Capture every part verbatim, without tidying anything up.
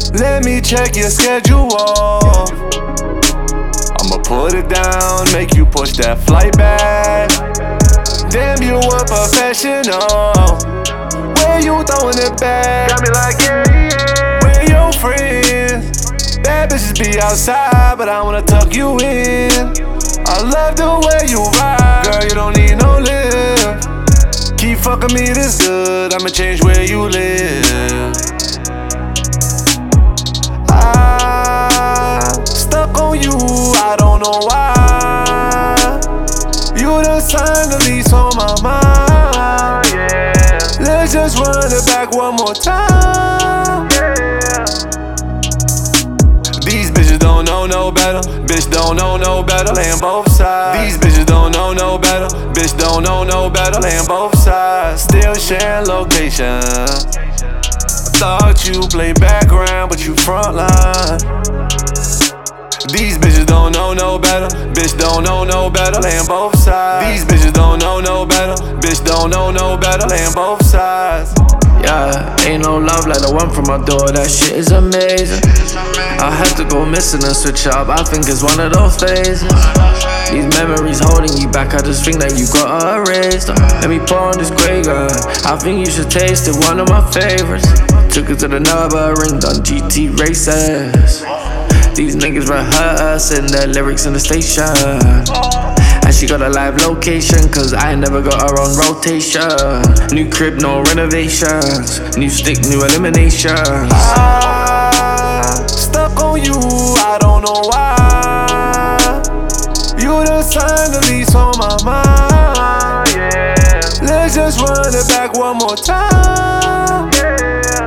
Let me check your schedule. I'ma put it down, make you push that flight back. Damn, you a professional. Where you throwing it back? Got me like, yeah, yeah. Where your friends? Bad bitches be outside, but I wanna tuck you in. I love the way you ride. Girl, you don't need no lift. Keep fucking me this good, I'ma change where you live. I'm stuck on you, I don't know why. You done signed the lease on my mind, yeah. Let's just run it back one more time, yeah. These bitches don't know no better. Bitch don't know no better, laying both sides. These bitches don't know no better. Bitch don't know no better, laying both sides. Still sharing location. I thought you play background, but you frontline. These bitches don't know no better. Bitch don't know no better, laying both sides. These bitches don't know no better. Bitch don't know no better, laying both sides. Yeah, ain't no love like the one from my door, that shit is amazing. I had to go missing and switch up, I think it's one of those phases. These memories holding you back, I just think that you gotta erase them. Let me pour on this Grey Goose, I think you should taste it, one of my favorites. Took it to the Nürburgring, done G T races. These niggas rehearsing their lyrics in the station. And she got a live location, cause I ain't never got her on rotation. New crib, no renovations. New stick, new eliminations. I'm stuck on you, I don't know why. You done signed the lease on my mind, yeah. Let's just run it back one more time, yeah.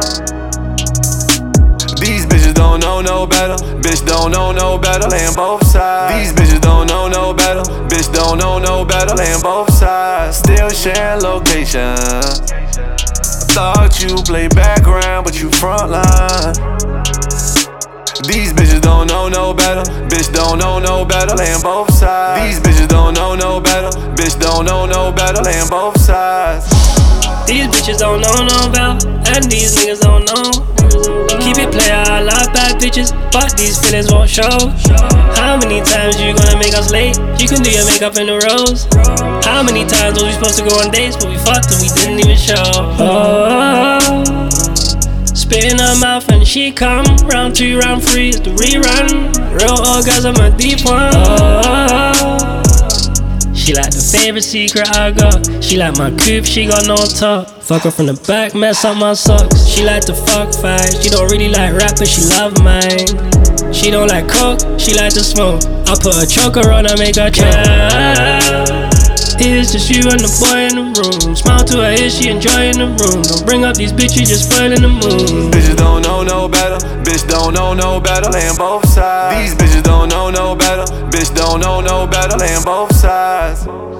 These bitches don't know no better. Bitch don't know no better, laying both sides. These bitches don't know no better. Bitch don't know no better, laying both sides. Still sharing location. I thought you play background, but you frontline. These bitches don't know no better. Bitch don't know no better, laying both sides. These bitches don't know no better. Bitch don't know no better, laying both sides. These bitches don't know no better, and these niggas don't know. Keep it player, I love bad bitches, but these feelings won't show. How many times you gonna make us late? You can do your makeup in the rose. How many times were we supposed to go on dates, but we fucked and we didn't even show? Oh, spit in her mouth and she come. Round two, round three is the rerun. Real orgasm, a deep one. Oh, she like the favorite secret I got. She like my coupe, she got no top. Fuck her from the back, mess up my socks. She like to fuck fight. She don't really like rap, but she love mine. She don't like coke, she like to smoke. I put a choker on her, make her choke. It's just you and the boy in the room. Smile to her, is she enjoying the room? Don't bring up these bitches, just spoiling the mood. Bitches don't know no better. Bitch don't know no better, laying both sides. These bitches don't know no better. Bitch don't know no better, laying both sides.